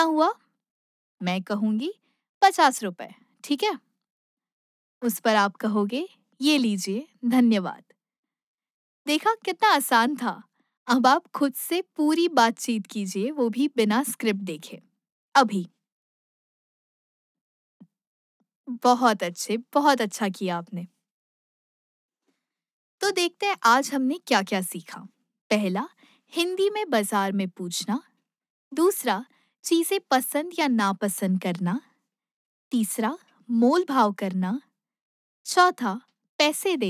हुआ? मैं कहूँगी 50 रुपए, ठीक है? उस पर आप कहोगे, ये लीजिए, धन्यवाद। देखा कितना आसान था। अब आप खुद से पूरी बातचीत कीजिए, वो भी बिना स्क्रिप्ट देखे। अभी। बहुत अच्छे, बहुत अच्छा किया आपने। तो देखते हैं आज हमने क्या-क्या सीखा। पहला, हिंदी में बाजार में पूछना। दूसरा, चीजें पसंद या नापसंद करना। तीसरा, मोल भाव करना। चौथा, पैसे